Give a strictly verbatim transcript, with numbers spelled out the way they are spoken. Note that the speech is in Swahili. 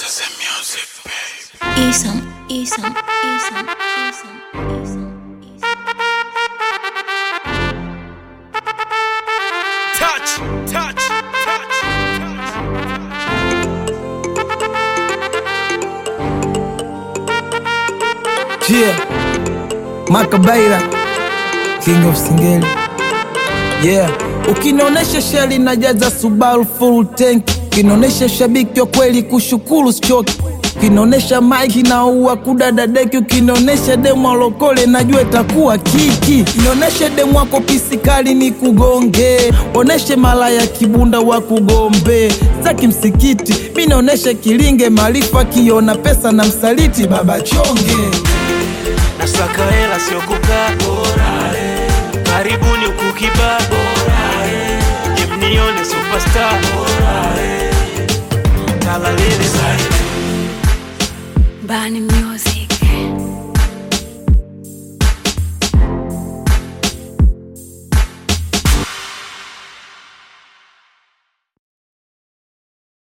This is music, babe. Isam, Isam, Isam, Isam, Isam, Isam. Touch, touch, touch, touch. Yeah, Makabaira, King of Singeli. Yeah, ukinonesha sheli na jaza Subaru full tank, ukinonesha shabiki wa kweli kushukuru sichoki, ukinonesha Mike na uwa kudada deki, ukinonesha demu alokole najua itakuwa kiki, ukinonesha demu wako pisikali ni kugonge, oneshe malaya kibunda wa kugombe, zaki msikiti, minaonesha kilinge marifa kiona pesa na msaliti baba chonge. Nasaka hela sio kukaa borale, karibuni ukukiba borale, jemnione superstar borale, talalele zaidi Bani Music.